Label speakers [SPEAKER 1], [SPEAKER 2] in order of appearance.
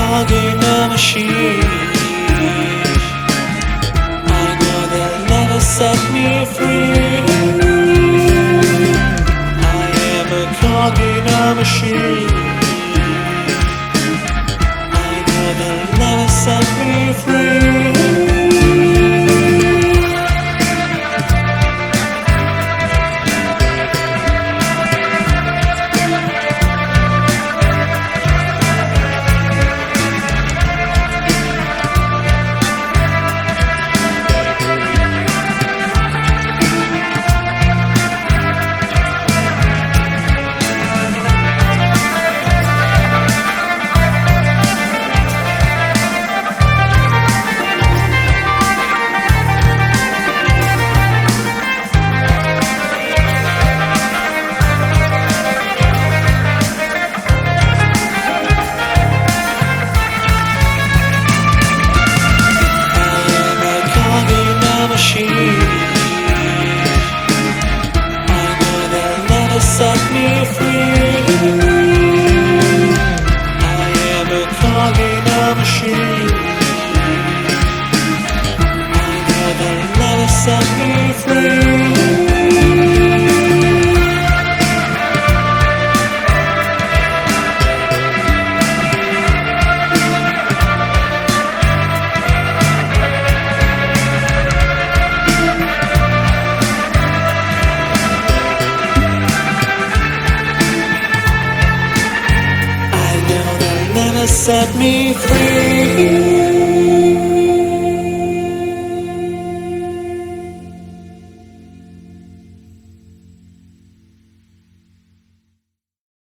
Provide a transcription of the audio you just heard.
[SPEAKER 1] cog in a machine. I know they'll never set me free. I am a cog in a machine. I know they'll never set me free. Set me free. I am a cog in a machine. I know they'll never set me free. Set me free.